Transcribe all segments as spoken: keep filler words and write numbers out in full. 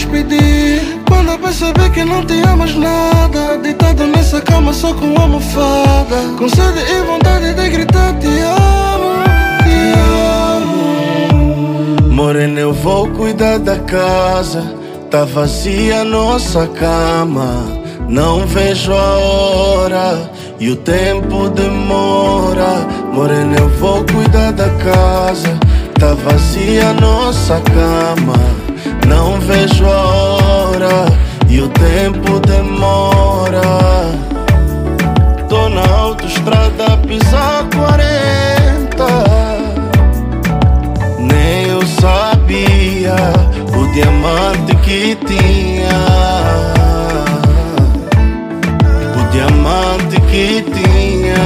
despedir. Quando eu perceber que não tinha mais nada, deitado nessa cama só com almofada, com sede e vontade de gritar te amo, te amo. Morena, eu vou cuidar da casa, tá vazia a nossa cama. Não vejo a hora e o tempo demora. Morena, eu vou cuidar da casa, tá vazia a nossa cama. Não vejo a hora e o tempo demora. Tô na autoestrada a pisar quarenta. Nem eu sabia o diamante que tinha, o diamante que tinha.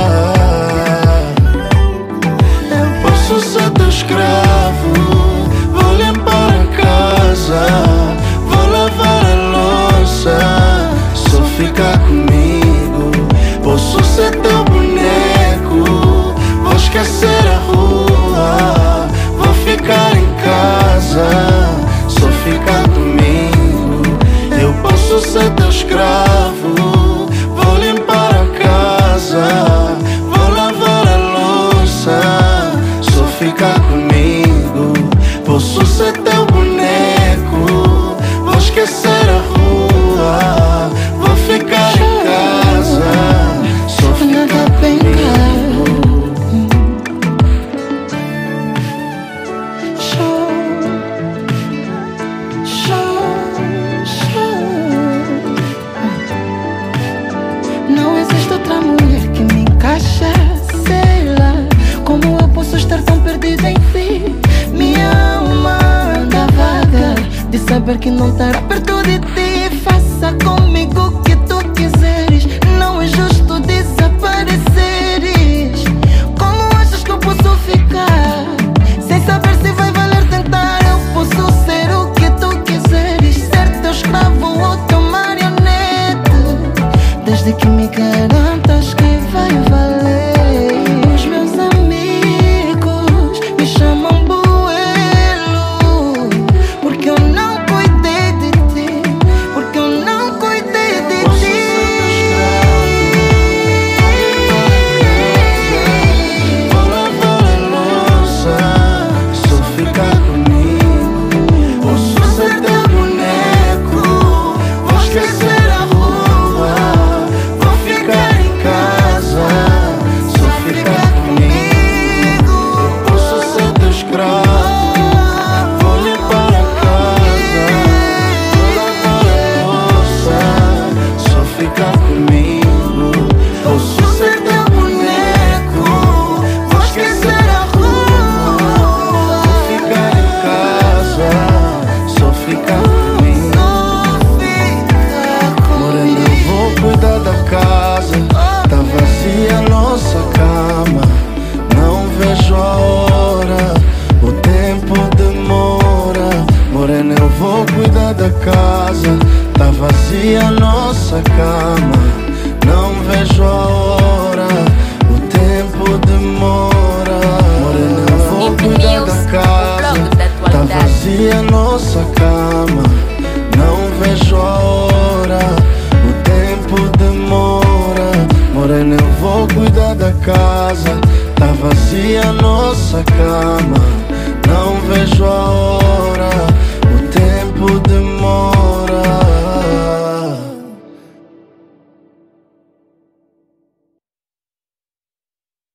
Eu posso ser teu escravo, vou limpar a casa, vou lavar a louça, só ficar comigo. Posso ser teu boneco, vou esquecer a rua, vou ficar em casa, só ficar comigo. Eu posso ser teu escravo, vou limpar a casa, vou lavar a louça, só ficar comigo. Posso ser teu boneco, vou esquecer a rua, vou ficar em casa, só ficar comigo. Show, show, show. Não existe outra mulher que me encaixa, sei lá. Como eu posso estar tão perdida em ti? Minha alma anda vaga de saber que não estará perto de ti. Faça comigo o que tu quiseres, não é justo desapareceres. Como achas que eu posso ficar sem saber se vai valer tentar? Eu posso ser o que tu quiseres, ser teu escravo ou teu marionete, desde que me garantas que vai valer. Os meus amigos me chamam buelo, porque eu não cuidei de ti, porque eu não cuidei de ti. Vou lavar a louça, só ficar comigo. Posso ser teu boneco, vou esquecer a rua, vou ficar em casa, só ficar comigo. Posso ser teu escravo, vou limpar a casa, vou lavar a louça, só ficar comigo. Posso ser teu boneco, vou esquecer a rua, vou ficar em casa, só ficar comigo. Morena, eu vou cuidar da casa, tá vazia a nossa cama. Não vejo a hora, o tempo demora. Morena, eu vou cuidar da casa, tá vazia a nossa cama. Não vejo a hora